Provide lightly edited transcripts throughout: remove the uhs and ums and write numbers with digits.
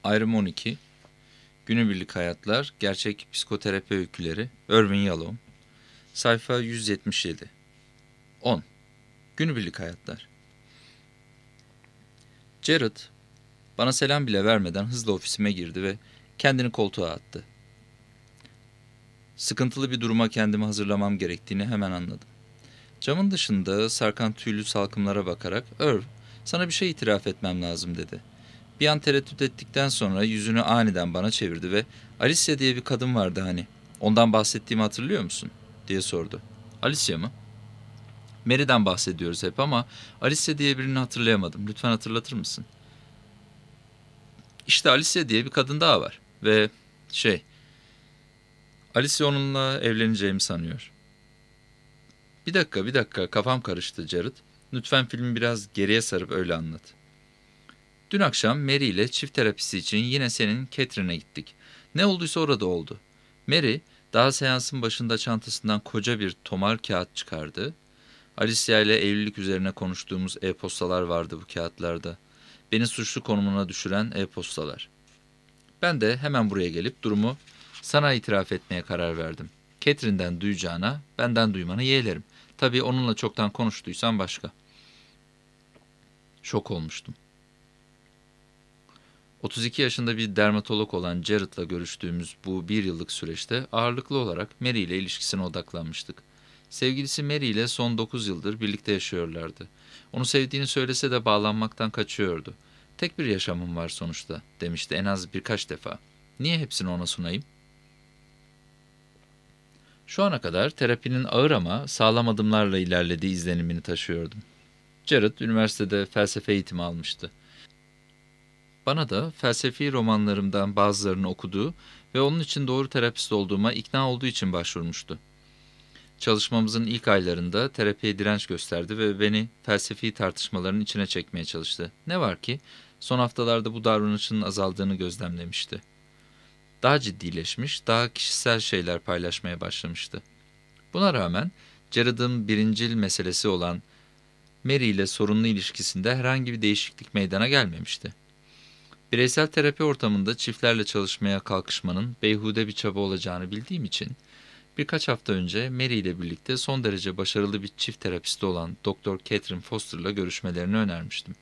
Ayrım 12. Günübirlik hayatlar, gerçek psikoterapi öyküleri, Irvin Yalom. Sayfa 177. 10. Günübirlik hayatlar. Jared, bana selam bile vermeden hızla ofisime girdi ve kendini koltuğa attı. Sıkıntılı bir duruma kendimi hazırlamam gerektiğini hemen anladım. Camın dışında sarkan tüylü salkımlara bakarak, "Irv, sana bir şey itiraf etmem lazım," dedi. Bir an tereddüt ettikten sonra yüzünü aniden bana çevirdi ve "Alicia diye bir kadın vardı hani. Ondan bahsettiğimi hatırlıyor musun?" diye sordu. "Alicia mı?" "Mary'den bahsediyoruz hep ama Alicia diye birini hatırlayamadım. Lütfen hatırlatır mısın?" "İşte Alicia diye bir kadın daha var ve Alicia onunla evleneceğimi sanıyor." Bir dakika, kafam karıştı Jared. Lütfen filmi biraz geriye sarıp öyle anlat." "Dün akşam Mary ile çift terapisi için yine senin Catherine'e gittik. Ne olduysa orada oldu. Mary, daha seansın başında çantasından koca bir tomar kağıt çıkardı. Alicia ile evlilik üzerine konuştuğumuz e-postalar vardı bu kağıtlarda. Beni suçlu konumuna düşüren e-postalar. Ben de hemen buraya gelip durumu sana itiraf etmeye karar verdim. Catherine'den duyacağına benden duymanı yeğlerim. Tabii onunla çoktan konuştuysan başka." Şok olmuştum. 32 yaşında bir dermatolog olan Jared'la görüştüğümüz bu bir yıllık süreçte ağırlıklı olarak Mary ile ilişkisine odaklanmıştık. Sevgilisi Mary ile son 9 yıldır birlikte yaşıyorlardı. Onu sevdiğini söylese de bağlanmaktan kaçıyordu. "Tek bir yaşamım var sonuçta," demişti en az birkaç defa. "Niye hepsini ona sunayım?" Şu ana kadar terapinin ağır ama sağlam adımlarla ilerlediği izlenimini taşıyordum. Jared üniversitede felsefe eğitimi almıştı. Bana da felsefi romanlarımdan bazılarını okuduğu ve onun için doğru terapist olduğuma ikna olduğu için başvurmuştu. Çalışmamızın ilk aylarında terapiye direnç gösterdi ve beni felsefi tartışmaların içine çekmeye çalıştı. Ne var ki son haftalarda bu davranışının azaldığını gözlemlemişti. Daha ciddileşmiş, daha kişisel şeyler paylaşmaya başlamıştı. Buna rağmen Jared'ın birincil meselesi olan Mary ile sorunlu ilişkisinde herhangi bir değişiklik meydana gelmemişti. Bireysel terapi ortamında çiftlerle çalışmaya kalkışmanın beyhude bir çaba olacağını bildiğim için birkaç hafta önce Mary ile birlikte son derece başarılı bir çift terapisti olan Dr. Catherine Foster'la görüşmelerini önermiştim.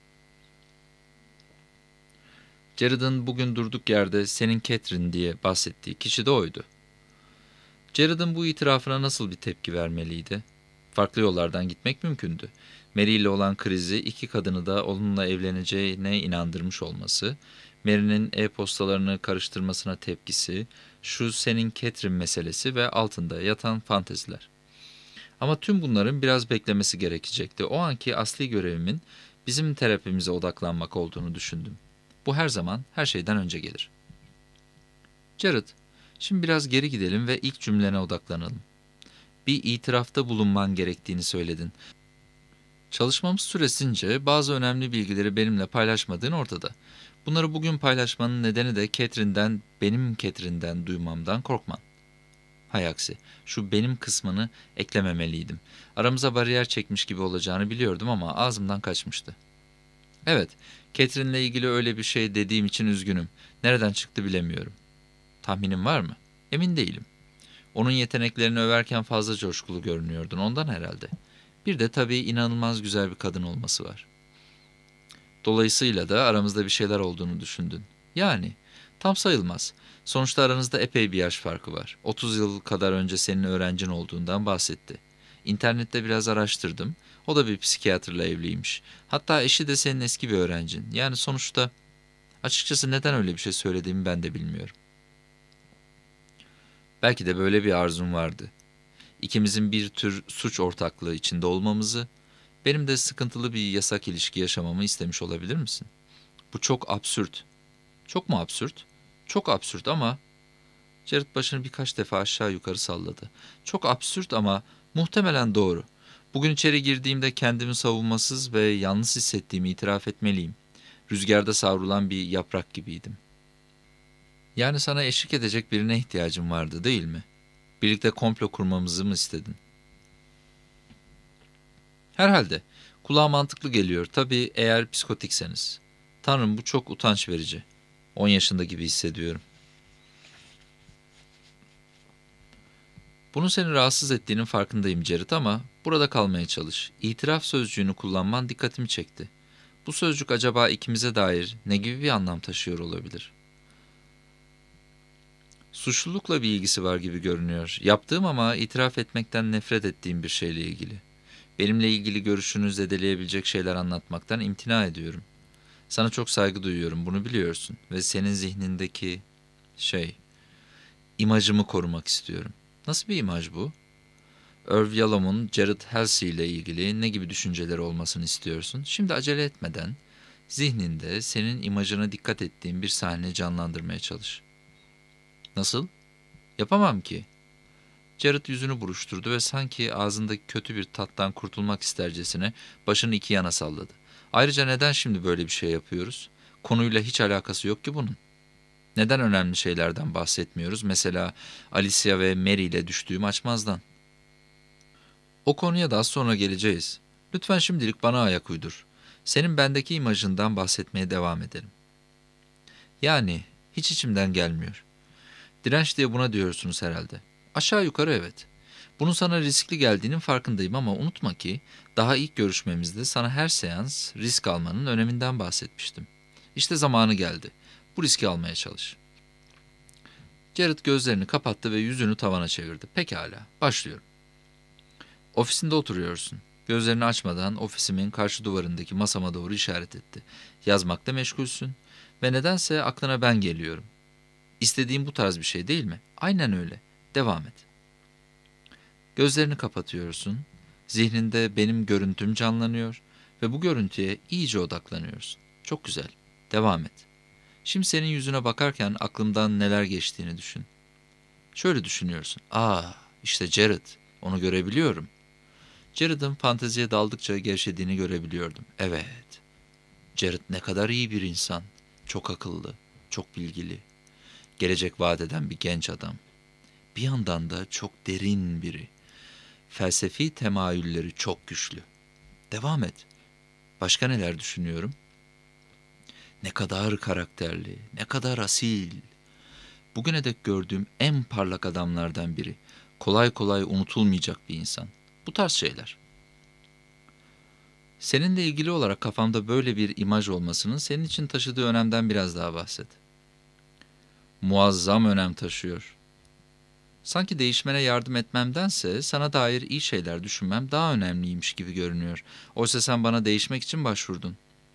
Jared'ın bugün durduk yerde "senin Catherine" diye bahsettiği kişi de oydu. Jared'ın bu itirafına nasıl bir tepki vermeliydi? Farklı yollardan gitmek mümkündü. Mary ile olan krizi iki kadını da onunla evleneceğine inandırmış olması, Mary'nin e-postalarını karıştırmasına tepkisi, şu "senin Catherine" meselesi ve altında yatan fanteziler. Ama tüm bunların biraz beklemesi gerekecekti. O anki asli görevimin bizim terapimize odaklanmak olduğunu düşündüm. Bu her zaman her şeyden önce gelir. "Jared, şimdi biraz geri gidelim ve ilk cümlene odaklanalım. Bir itirafta bulunman gerektiğini söyledin. Çalışmamız süresince bazı önemli bilgileri benimle paylaşmadığın ortada. Bunları bugün paylaşmanın nedeni de benim Catherine'den duymamdan korkman. Hay aksi, şu benim kısmını eklememeliydim. Aramıza bariyer çekmiş gibi olacağını biliyordum ama ağzımdan kaçmıştı. Evet, Catherine'le ilgili öyle bir şey dediğim için üzgünüm. Nereden çıktı bilemiyorum. Tahminin var mı? Emin değilim. Onun yeteneklerini överken fazla coşkulu görünüyordun, ondan herhalde. Bir de tabii inanılmaz güzel bir kadın olması var. Dolayısıyla da aramızda bir şeyler olduğunu düşündün. Yani, tam sayılmaz. Sonuçta aranızda epey bir yaş farkı var. 30 yıl kadar önce senin öğrencin olduğundan bahsetti. İnternette biraz araştırdım. O da bir psikiyatrla evliymiş. Hatta eşi de senin eski bir öğrencin. Yani sonuçta, açıkçası neden öyle bir şey söylediğimi ben de bilmiyorum. Belki de böyle bir arzum vardı. İkimizin bir tür suç ortaklığı içinde olmamızı, benim de sıkıntılı bir yasak ilişki yaşamamı istemiş olabilir misin? Bu çok absürt. Çok mu absürt? Çok absürt ama... Jared başını birkaç defa aşağı yukarı salladı. Çok absürt ama muhtemelen doğru. Bugün içeri girdiğimde kendimi savunmasız ve yalnız hissettiğimi itiraf etmeliyim. Rüzgarda savrulan bir yaprak gibiydim. Yani sana eşlik edecek birine ihtiyacım vardı, değil mi? Birlikte komplo kurmamızı mı istedin? Herhalde. Kulağa mantıklı geliyor. Tabii eğer psikotikseniz. Tanrım, bu çok utanç verici. 10 yaşında gibi hissediyorum. Bunun seni rahatsız ettiğinin farkındayım Jared ama burada kalmaya çalış. İtiraf sözcüğünü kullanman dikkatimi çekti. Bu sözcük acaba ikimize dair ne gibi bir anlam taşıyor olabilir? Suçlulukla bir ilgisi var gibi görünüyor. Yaptığım ama itiraf etmekten nefret ettiğim bir şeyle ilgili. Benimle ilgili görüşünü zedeleyebilecek şeyler anlatmaktan imtina ediyorum. Sana çok saygı duyuyorum, bunu biliyorsun. Ve senin zihnindeki imajımı korumak istiyorum. Nasıl bir imaj bu? Irv Yalom'un Jared Halsey ile ilgili ne gibi düşünceleri olmasını istiyorsun? Şimdi acele etmeden zihninde senin imajına dikkat ettiğin bir sahne canlandırmaya çalış. Nasıl? Yapamam ki. Jared yüzünü buruşturdu ve sanki ağzındaki kötü bir tattan kurtulmak istercesine başını iki yana salladı. Ayrıca neden şimdi böyle bir şey yapıyoruz? Konuyla hiç alakası yok ki bunun. Neden önemli şeylerden bahsetmiyoruz? Mesela Alicia ve Mary ile düştüğüm açmazdan. O konuya da az sonra geleceğiz. Lütfen şimdilik bana ayak uydur. Senin bendeki imajından bahsetmeye devam edelim. Yani hiç içimden gelmiyor. Direnç diye buna diyorsunuz herhalde. Aşağı yukarı evet. Bunun sana riskli geldiğinin farkındayım ama unutma ki daha ilk görüşmemizde sana her seans risk almanın öneminden bahsetmiştim. İşte zamanı geldi. Bu riski almaya çalış. Jared gözlerini kapattı ve yüzünü tavana çevirdi. Pekala, başlıyorum. Ofisinde oturuyorsun. Gözlerini açmadan ofisimin karşı duvarındaki masama doğru işaret etti. Yazmakta meşgulsün ve nedense aklına ben geliyorum. İstediğin bu tarz bir şey değil mi? Aynen öyle. Devam et. Gözlerini kapatıyorsun. Zihninde benim görüntüm canlanıyor ve bu görüntüye iyice odaklanıyorsun. Çok güzel. Devam et. Şimdi senin yüzüne bakarken aklımdan neler geçtiğini düşün. Şöyle düşünüyorsun. İşte Jared. Onu görebiliyorum. Jared'ın fanteziye daldıkça gevşediğini görebiliyordum. Evet. Jared ne kadar iyi bir insan. Çok akıllı, çok bilgili. Gelecek vaat eden bir genç adam. Bir yandan da çok derin biri. Felsefi temayülleri çok güçlü. Devam et. Başka neler düşünüyorum? Ne kadar karakterli, ne kadar asil. Bugüne dek gördüğüm en parlak adamlardan biri. Kolay kolay unutulmayacak bir insan. Bu tarz şeyler. Seninle ilgili olarak kafamda böyle bir imaj olmasının senin için taşıdığı önemden biraz daha bahset. Muazzam önem taşıyor. Sanki değişmene yardım etmemdense sana dair iyi şeyler düşünmem daha önemliymiş gibi görünüyor. Oysa sen bana değişmek için başvurdun.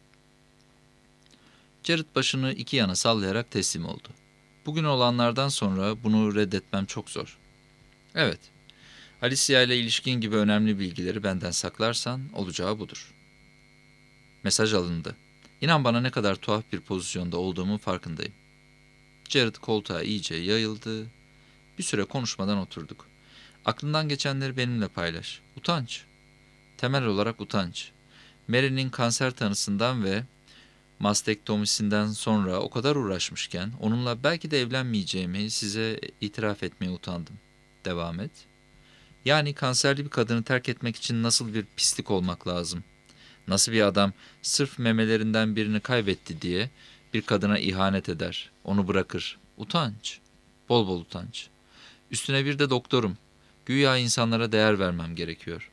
Jared başını iki yana sallayarak teslim oldu. Bugün olanlardan sonra bunu reddetmem çok zor. Evet, Alicia ile ilişkin gibi önemli bilgileri benden saklarsan olacağı budur. Mesaj alındı. İnan bana ne kadar tuhaf bir pozisyonda olduğumun farkındayım. Jared koltuğa iyice yayıldı. Bir süre konuşmadan oturduk. Aklından geçenleri benimle paylaş. Utanç. Temel olarak utanç. Mary'nin kanser tanısından ve mastektomisinden sonra o kadar uğraşmışken onunla belki de evlenmeyeceğimi size itiraf etmeye utandım. Devam et. Yani kanserli bir kadını terk etmek için nasıl bir pislik olmak lazım? Nasıl bir adam sırf memelerinden birini kaybetti diye bir kadına ihanet eder, onu bırakır? Utanç. Bol bol utanç. Üstüne bir de doktorum. Güya insanlara değer vermem gerekiyor.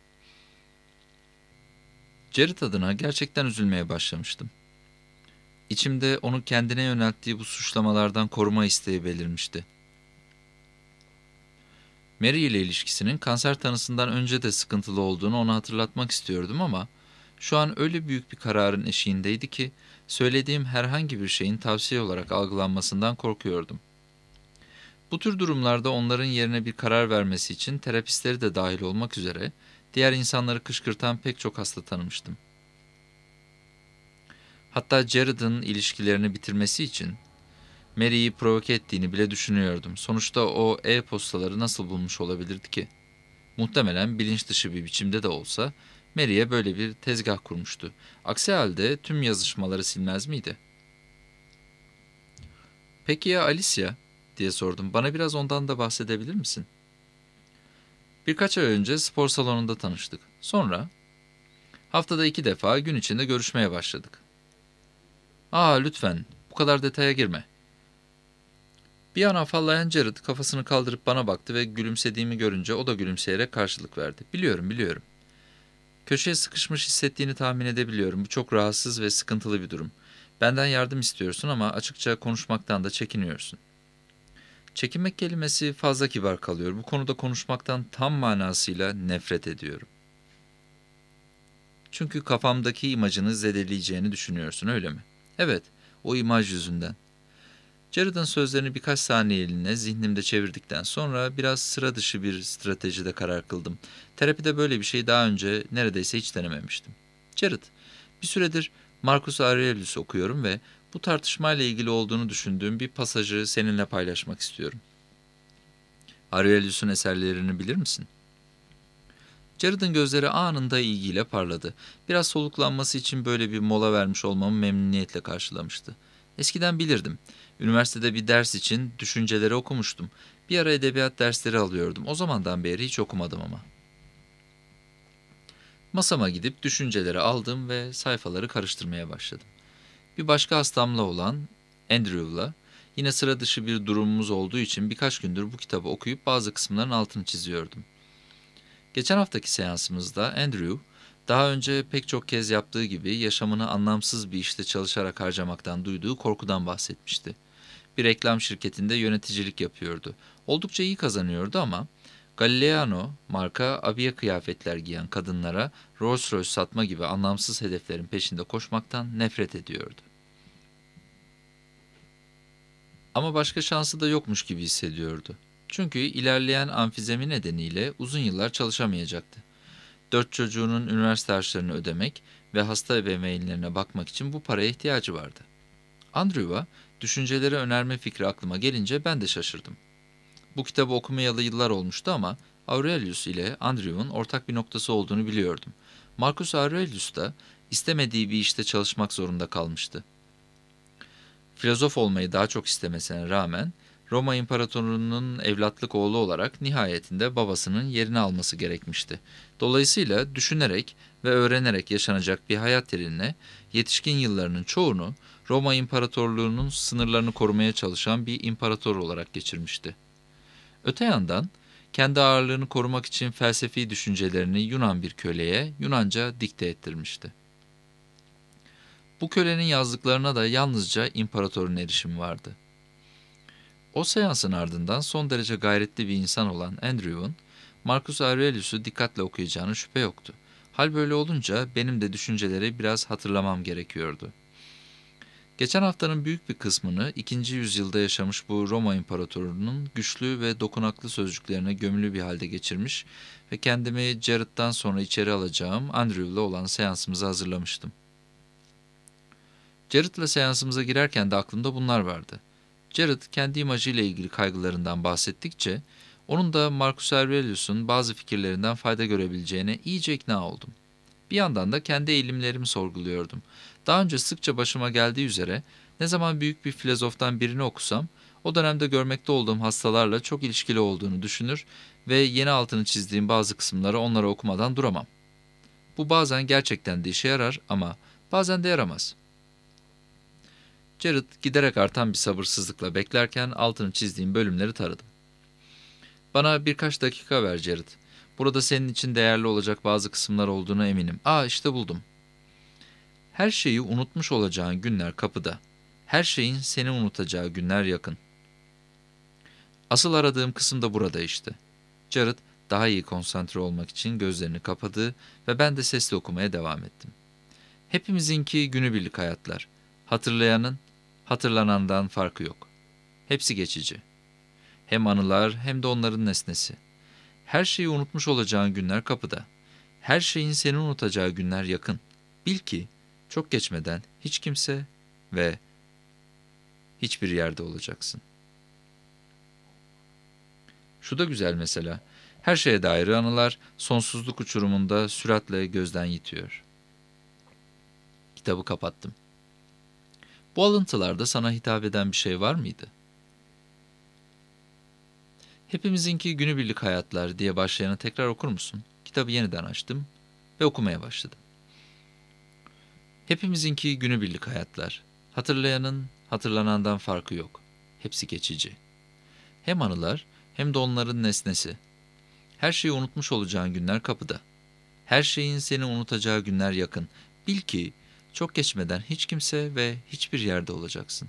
Jared adına gerçekten üzülmeye başlamıştım. İçimde onu kendine yönelttiği bu suçlamalardan koruma isteği belirmişti. Mary ile ilişkisinin kanser tanısından önce de sıkıntılı olduğunu ona hatırlatmak istiyordum ama şu an öyle büyük bir kararın eşiğindeydi ki söylediğim herhangi bir şeyin tavsiye olarak algılanmasından korkuyordum. Bu tür durumlarda onların yerine bir karar vermesi için terapistleri de dahil olmak üzere diğer insanları kışkırtan pek çok hasta tanımıştım. Hatta Jared'ın ilişkilerini bitirmesi için Mary'i provoke ettiğini bile düşünüyordum. Sonuçta o e-postaları nasıl bulmuş olabilirdi ki? Muhtemelen bilinç dışı bir biçimde de olsa Mary'e böyle bir tezgah kurmuştu. Aksi halde tüm yazışmaları silmez miydi? Peki ya Alicia? Diye sordum. Bana biraz ondan da bahsedebilir misin? Birkaç ay önce spor salonunda tanıştık. Sonra haftada 2 defa gün içinde görüşmeye başladık. Lütfen bu kadar detaya girme. Bir an afallayan Jared kafasını kaldırıp bana baktı ve gülümsediğimi görünce o da gülümseyerek karşılık verdi. Biliyorum, biliyorum. Köşeye sıkışmış hissettiğini tahmin edebiliyorum. Bu çok rahatsız ve sıkıntılı bir durum. Benden yardım istiyorsun ama açıkça konuşmaktan da çekiniyorsun. Çekinmek kelimesi fazla kibar kalıyor. Bu konuda konuşmaktan tam manasıyla nefret ediyorum. Çünkü kafamdaki imajını zedeleyeceğini düşünüyorsun, öyle mi? Evet, o imaj yüzünden. Jared'ın sözlerini birkaç saniyeliğine zihnimde çevirdikten sonra biraz sıra dışı bir stratejide karar kıldım. Terapide böyle bir şey daha önce neredeyse hiç denememiştim. Jared, bir süredir Marcus Aurelius okuyorum ve bu tartışmayla ilgili olduğunu düşündüğüm bir pasajı seninle paylaşmak istiyorum. Aurelius'un eserlerini bilir misin? Jared'ın gözleri anında ilgiyle parladı. Biraz soluklanması için böyle bir mola vermiş olmamı memnuniyetle karşılamıştı. Eskiden bilirdim. Üniversitede bir ders için düşünceleri okumuştum. Bir ara edebiyat dersleri alıyordum. O zamandan beri hiç okumadım ama. Masama gidip düşünceleri aldım ve sayfaları karıştırmaya başladım. Bir başka hastamla olan Andrew'la yine sıra dışı bir durumumuz olduğu için birkaç gündür bu kitabı okuyup bazı kısımların altını çiziyordum. Geçen haftaki seansımızda Andrew, daha önce pek çok kez yaptığı gibi yaşamını anlamsız bir işte çalışarak harcamaktan duyduğu korkudan bahsetmişti. Bir reklam şirketinde yöneticilik yapıyordu. Oldukça iyi kazanıyordu ama Galliano marka abiye kıyafetler giyen kadınlara Rolls Royce satma gibi anlamsız hedeflerin peşinde koşmaktan nefret ediyordu. Ama başka şansı da yokmuş gibi hissediyordu. Çünkü ilerleyen amfizemi nedeniyle uzun yıllar çalışamayacaktı. 4 çocuğunun üniversite harçlarını ödemek ve hasta ebeveynlerine bakmak için bu paraya ihtiyacı vardı. Andrew'a düşünceleri önerme fikri aklıma gelince ben de şaşırdım. Bu kitabı okumayalı yıllar olmuştu ama Aurelius ile Andrew'un ortak bir noktası olduğunu biliyordum. Marcus Aurelius da istemediği bir işte çalışmak zorunda kalmıştı. Filozof olmayı daha çok istemesine rağmen Roma İmparatorluğu'nun evlatlık oğlu olarak nihayetinde babasının yerini alması gerekmişti. Dolayısıyla düşünerek ve öğrenerek yaşanacak bir hayat yerine yetişkin yıllarının çoğunu Roma İmparatorluğu'nun sınırlarını korumaya çalışan bir imparator olarak geçirmişti. Öte yandan kendi ağırlığını korumak için felsefi düşüncelerini Yunan bir köleye Yunanca dikte ettirmişti. Bu kölenin yazdıklarına da yalnızca imparatorun erişimi vardı. O seansın ardından son derece gayretli bir insan olan Andrew'un Marcus Aurelius'u dikkatle okuyacağına şüphe yoktu. Hal böyle olunca benim de düşünceleri biraz hatırlamam gerekiyordu. Geçen haftanın büyük bir kısmını 2. yüzyılda yaşamış bu Roma İmparatorluğu'nun güçlü ve dokunaklı sözcüklerine gömülü bir halde geçirmiş ve kendimi Jared'dan sonra içeri alacağım Andrew'la olan seansımıza hazırlamıştım. Jared'la seansımıza girerken de aklımda bunlar vardı. Jared kendi imajıyla ilgili kaygılarından bahsettikçe, onun da Marcus Aurelius'un bazı fikirlerinden fayda görebileceğine iyice ikna oldum. Bir yandan da kendi eğilimlerimi sorguluyordum. Daha önce sıkça başıma geldiği üzere, ne zaman büyük bir filozoftan birini okusam, o dönemde görmekte olduğum hastalarla çok ilişkili olduğunu düşünür ve yeni altını çizdiğim bazı kısımları onlara okumadan duramam. Bu bazen gerçekten de işe yarar ama bazen de yaramaz. Jared giderek artan bir sabırsızlıkla beklerken altını çizdiğim bölümleri taradım. Bana birkaç dakika ver Jared. Burada senin için değerli olacak bazı kısımlar olduğuna eminim. İşte buldum. Her şeyi unutmuş olacağın günler kapıda. Her şeyin seni unutacağı günler yakın. Asıl aradığım kısım da burada işte. Jared daha iyi konsantre olmak için gözlerini kapadı ve ben de sesli okumaya devam ettim. Hepimizinki günübirlik hayatlar. Hatırlayanın, hatırlanandan farkı yok. Hepsi geçici. Hem anılar hem de onların nesnesi. Her şeyi unutmuş olacağın günler kapıda. Her şeyin seni unutacağı günler yakın. Bil ki çok geçmeden hiç kimse ve hiçbir yerde olacaksın. Şu da güzel mesela. Her şeye dair anılar sonsuzluk uçurumunda süratle gözden yitiyor. Kitabı kapattım. Bu alıntılarda sana hitap eden bir şey var mıydı? Hepimizinki günübirlik hayatlar diye başlayanı tekrar okur musun? Kitabı yeniden açtım ve okumaya başladım. Hepimizinki günübirlik hayatlar. Hatırlayanın hatırlanandan farkı yok. Hepsi geçici. Hem anılar hem de onların nesnesi. Her şeyi unutmuş olacağın günler kapıda. Her şeyin seni unutacağı günler yakın. Bil ki çok geçmeden hiç kimse ve hiçbir yerde olacaksın.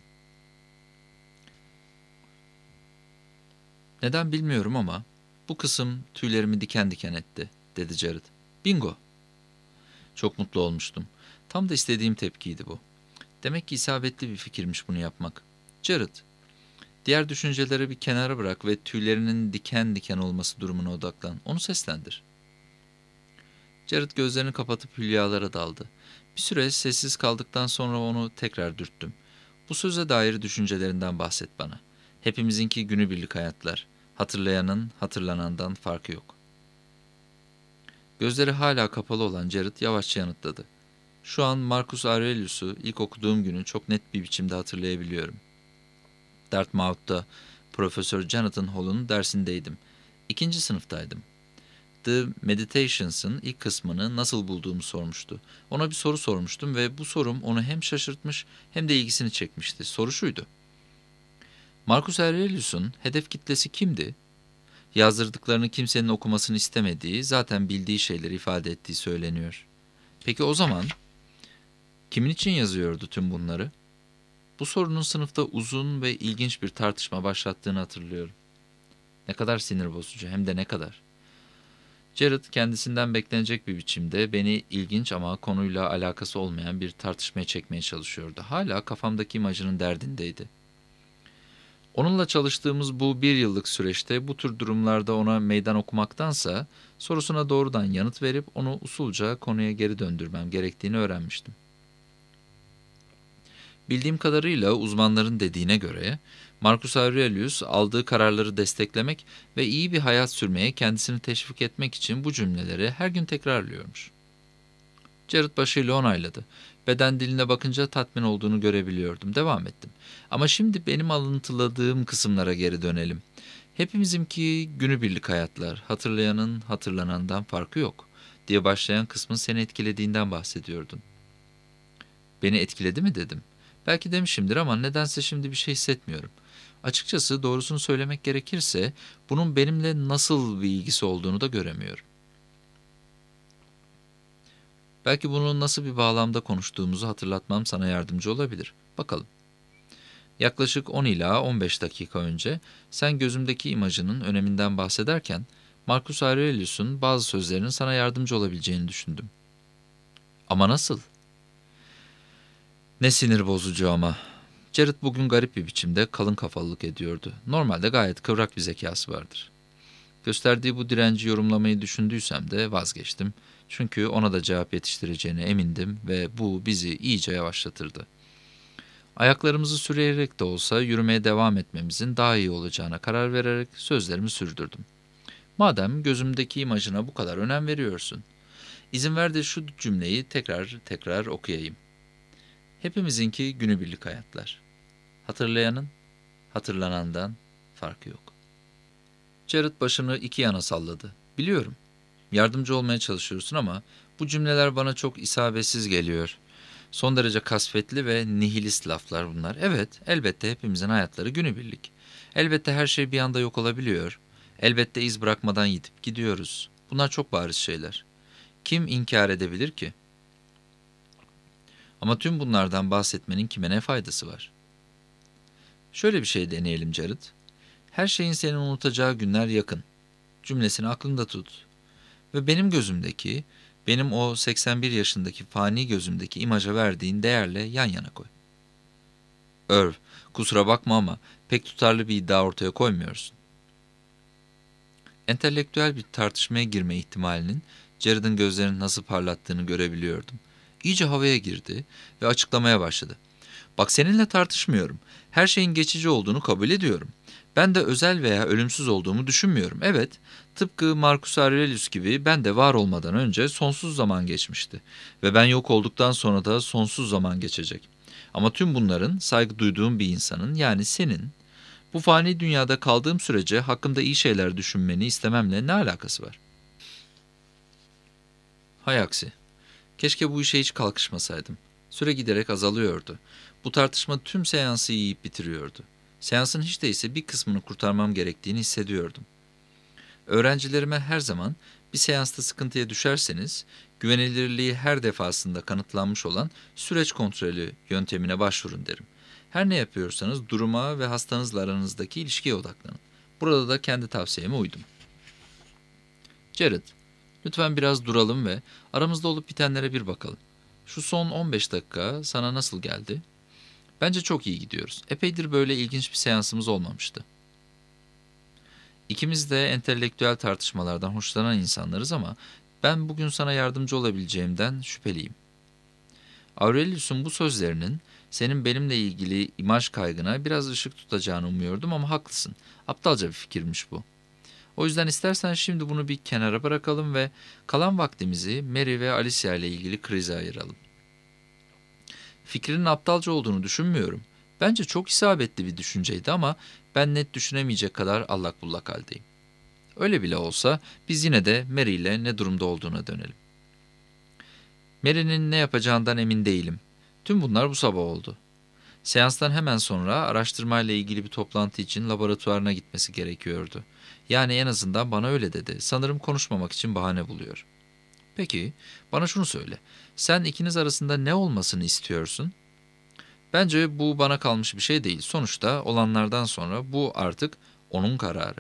Neden bilmiyorum ama bu kısım tüylerimi diken diken etti, dedi Jared. Bingo. Çok mutlu olmuştum. Tam da istediğim tepkiydi bu. Demek ki isabetli bir fikirmiş bunu yapmak. Jared, diğer düşünceleri bir kenara bırak ve tüylerinin diken diken olması durumuna odaklan. Onu seslendir. Jared gözlerini kapatıp hülyalara daldı. Bir süre sessiz kaldıktan sonra onu tekrar dürttüm. Bu söze dair düşüncelerinden bahset bana. Hepimizinki günübirlik hayatlar. Hatırlayanın hatırlanandan farkı yok. Gözleri hala kapalı olan Jared yavaşça yanıtladı. Şu an Marcus Aurelius'u ilk okuduğum günü çok net bir biçimde hatırlayabiliyorum. Dartmouth'ta Profesör Jonathan Hall'un dersindeydim. 2. sınıftaydım. The Meditations'ın ilk kısmını nasıl bulduğumu sormuştu. Ona bir soru sormuştum ve bu sorum onu hem şaşırtmış hem de ilgisini çekmişti. Soru şuydu: Marcus Aurelius'un hedef kitlesi kimdi? Yazdırdıklarını kimsenin okumasını istemediği, zaten bildiği şeyleri ifade ettiği söyleniyor. Peki o zaman kimin için yazıyordu tüm bunları? Bu sorunun sınıfta uzun ve ilginç bir tartışma başlattığını hatırlıyorum. Ne kadar sinir bozucu, hem de ne kadar. Jared kendisinden beklenecek bir biçimde beni ilginç ama konuyla alakası olmayan bir tartışmaya çekmeye çalışıyordu. Hala kafamdaki imajının derdindeydi. Onunla çalıştığımız bu 1 yıllık süreçte bu tür durumlarda ona meydan okumaktansa sorusuna doğrudan yanıt verip onu usulca konuya geri döndürmem gerektiğini öğrenmiştim. Bildiğim kadarıyla uzmanların dediğine göre Marcus Aurelius aldığı kararları desteklemek ve iyi bir hayat sürmeye kendisini teşvik etmek için bu cümleleri her gün tekrarlıyormuş. Jared başıyla onayladı. Beden diline bakınca tatmin olduğunu görebiliyordum. Devam ettim. Ama şimdi benim alıntıladığım kısımlara geri dönelim. Hepimizinki günübirlik hayatlar, hatırlayanın hatırlanandan farkı yok diye başlayan kısmın seni etkilediğinden bahsediyordun. Beni etkiledi mi dedim. Belki demişimdir ama nedense şimdi bir şey hissetmiyorum. Açıkçası doğrusunu söylemek gerekirse bunun benimle nasıl bir ilgisi olduğunu da göremiyorum. Belki bunu nasıl bir bağlamda konuştuğumuzu hatırlatmam sana yardımcı olabilir. Bakalım. Yaklaşık 10 ila 15 dakika önce sen gözümdeki imajının öneminden bahsederken Marcus Aurelius'un bazı sözlerinin sana yardımcı olabileceğini düşündüm. Ama nasıl? Ne sinir bozucu ama. Jared bugün garip bir biçimde kalın kafalılık ediyordu. Normalde gayet kıvrak bir zekası vardır. Gösterdiği bu direnci yorumlamayı düşündüysem de vazgeçtim. Çünkü ona da cevap yetiştireceğine emindim ve bu bizi iyice yavaşlatırdı. Ayaklarımızı sürüyerek de olsa yürümeye devam etmemizin daha iyi olacağına karar vererek sözlerimi sürdürdüm. Madem gözümdeki imajına bu kadar önem veriyorsun, izin ver de şu cümleyi tekrar tekrar okuyayım. Hepimizinki günübirlik hayatlar. Hatırlayanın hatırlanandan farkı yok. Jared başını iki yana salladı. Biliyorum, yardımcı olmaya çalışıyorsun ama bu cümleler bana çok isabetsiz geliyor. Son derece kasvetli ve nihilist laflar bunlar. Evet, elbette hepimizin hayatları günübirlik. Elbette her şey bir anda yok olabiliyor. Elbette iz bırakmadan yitip gidiyoruz. Bunlar çok bariz şeyler. Kim inkar edebilir ki? Ama tüm bunlardan bahsetmenin kime ne faydası var? Şöyle bir şey deneyelim Jared. Her şeyin seni unutacağı günler yakın. Cümlesini aklında tut. Ve benim gözümdeki, benim o 81 yaşındaki fani gözümdeki imaja verdiğin değerle yan yana koy. Irv, kusura bakma ama pek tutarlı bir iddia ortaya koymuyorsun. Entelektüel bir tartışmaya girme ihtimalinin Jared'ın gözlerinin nasıl parlattığını görebiliyordum. İyice havaya girdi ve açıklamaya başladı. Bak, seninle tartışmıyorum. Her şeyin geçici olduğunu kabul ediyorum. Ben de özel veya ölümsüz olduğumu düşünmüyorum. Evet, tıpkı Marcus Aurelius gibi ben de var olmadan önce sonsuz zaman geçmişti. Ve ben yok olduktan sonra da sonsuz zaman geçecek. Ama tüm bunların saygı duyduğum bir insanın, yani senin, bu fani dünyada kaldığım sürece hakkımda iyi şeyler düşünmeni istememle ne alakası var? Hay aksi. Keşke bu işe hiç kalkışmasaydım. Süre giderek azalıyordu. Bu tartışma tüm seansı yiyip bitiriyordu. Seansın hiç değilse bir kısmını kurtarmam gerektiğini hissediyordum. Öğrencilerime her zaman bir seansta sıkıntıya düşerseniz, güvenilirliği her defasında kanıtlanmış olan süreç kontrolü yöntemine başvurun derim. Her ne yapıyorsanız duruma ve hastanızla aranızdaki ilişkiye odaklanın. Burada da kendi tavsiyeme uydum. Jared, lütfen biraz duralım ve aramızda olup bitenlere bir bakalım. Şu son 15 dakika sana nasıl geldi? Bence çok iyi gidiyoruz. Epeydir böyle ilginç bir seansımız olmamıştı. İkimiz de entelektüel tartışmalardan hoşlanan insanlarız ama ben bugün sana yardımcı olabileceğimden şüpheliyim. Aurelius'un bu sözlerinin senin benimle ilgili imaj kaygına biraz ışık tutacağını umuyordum ama haklısın. Aptalca bir fikirmiş bu. O yüzden istersen şimdi bunu bir kenara bırakalım ve kalan vaktimizi Mary ve Alicia ile ilgili krize ayıralım. Fikrinin aptalca olduğunu düşünmüyorum. Bence çok isabetli bir düşünceydi ama ben net düşünemeyecek kadar allak bullak haldeyim. Öyle bile olsa biz yine de Mary ile ne durumda olduğuna dönelim. Mary'nin ne yapacağından emin değilim. Tüm bunlar bu sabah oldu. Seanstan hemen sonra araştırmayla ilgili bir toplantı için laboratuvarına gitmesi gerekiyordu. Yani en azından bana öyle dedi. Sanırım konuşmamak için bahane buluyor. Peki, bana şunu söyle. Sen ikiniz arasında ne olmasını istiyorsun? Bence bu bana kalmış bir şey değil. Sonuçta olanlardan sonra bu artık onun kararı.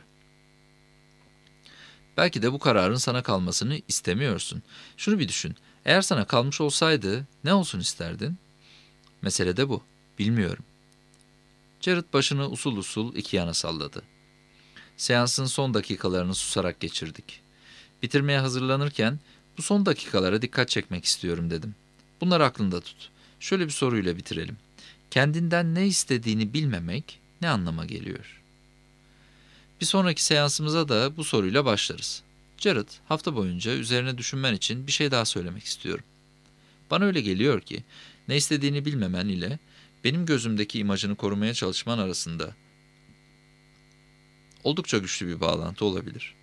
Belki de bu kararın sana kalmasını istemiyorsun. Şunu bir düşün. Eğer sana kalmış olsaydı ne olsun isterdin? Mesele de bu. Bilmiyorum. Jared başını usul usul iki yana salladı. Seansın son dakikalarını susarak geçirdik. Bitirmeye hazırlanırken bu son dakikalara dikkat çekmek istiyorum dedim. Bunları aklında tut. Şöyle bir soruyla bitirelim. Kendinden ne istediğini bilmemek ne anlama geliyor? Bir sonraki seansımıza da bu soruyla başlarız. Jared, hafta boyunca üzerine düşünmen için bir şey daha söylemek istiyorum. Bana öyle geliyor ki ne istediğini bilmemen ile benim gözümdeki imajını korumaya çalışman arasında oldukça güçlü bir bağlantı olabilir.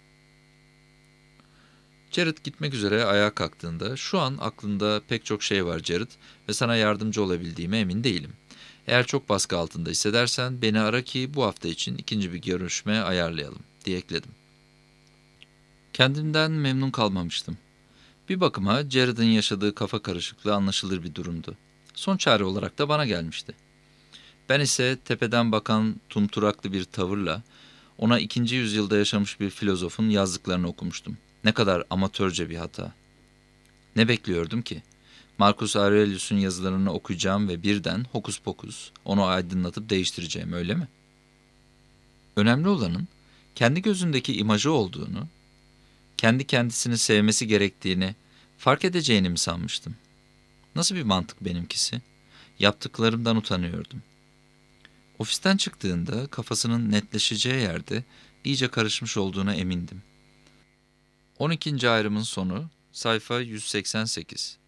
Jared gitmek üzere ayağa kalktığında, şu an aklında pek çok şey var Jared ve sana yardımcı olabildiğime emin değilim. Eğer çok baskı altında hissedersen beni ara ki bu hafta için ikinci bir görüşme ayarlayalım diye ekledim. Kendimden memnun kalmamıştım. Bir bakıma Jared'ın yaşadığı kafa karışıklığı anlaşılır bir durumdu. Son çare olarak da bana gelmişti. Ben ise tepeden bakan tumturaklı bir tavırla ona 2. yüzyılda yaşamış bir filozofun yazdıklarını okumuştum. Ne kadar amatörce bir hata. Ne bekliyordum ki? Marcus Aurelius'un yazılarını okuyacağım ve birden hokus pokus onu aydınlatıp değiştireceğim, öyle mi? Önemli olanın kendi gözündeki imajı olduğunu, kendi kendisini sevmesi gerektiğini fark edeceğini mi sanmıştım? Nasıl bir mantık benimkisi? Yaptıklarımdan utanıyordum. Ofisten çıktığında kafasının netleşeceği yerde iyice karışmış olduğuna emindim. 12. ayrımın sonu, sayfa 188.